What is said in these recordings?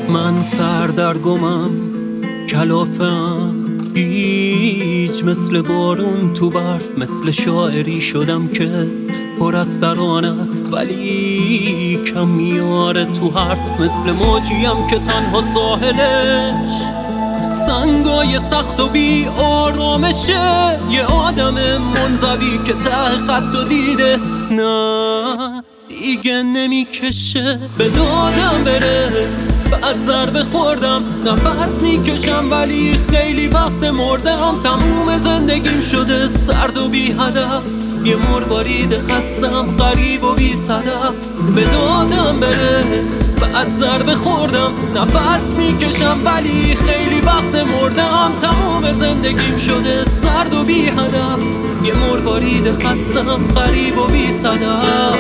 من سردرگمم، کلافم، هیچ مثل بارون تو برف، مثل شاعری شدم که پر از ترانه است ولی کم میاره تو حرف، مثل موجیم که تنها ساحلش سنگای سخت و بی آرامشه، یه آدم منزوی که ته خط دیده نه دیگه نمیکشه. به دادم برس، بعد ضربه خوردم، نفس میکشم ولی خیلی وقت مردم. تموم زندگیم شده سرد و بی هدف، یه مروارید خستم غریب و بی صدف. به دادم برس، بعد ضربه خوردم، نفس میکشم ولی خیلی وقت مردم. تموم زندگیم شده سرد و بی هدف، یه مروارید خستم غریب و بی صدف.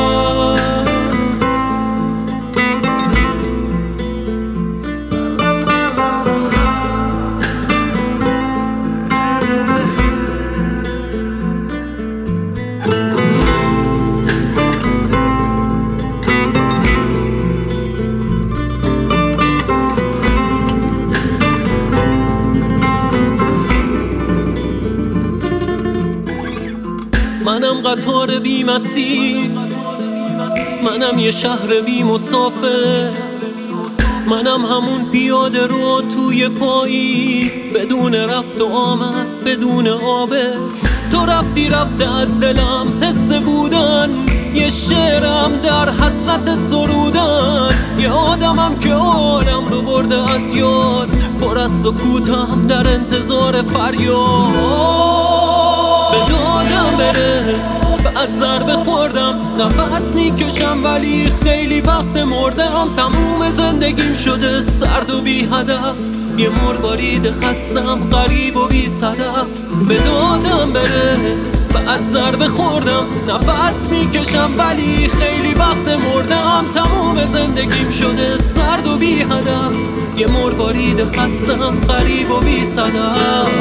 منم قطار بی مسیر، منم یه شهر بی مسافر، منم همون پیاده رو توی پاییز، بدون رفت و آمد، بدون آبه. تو رفته از دلم حس بودن، یه شعرم در حسرت سرودن. یه آدمم که عالم رو برده از یاد، پر از سکوتم در انتظار فریاد. به دادم برس، بعد ضربه خوردم، نفس میکشم ولی خیلی وقت مردم. تموم زندگیم شده سرد و بی هدف، یه مروارید خستم غریب و بی صدف. به دادم برس، بعد ضربه خوردم، نفس میکشم ولی خیلی وقت مردم. تموم زندگیم شده سرد و بی هدف، یه مروارید خستم غریب و بی صدف.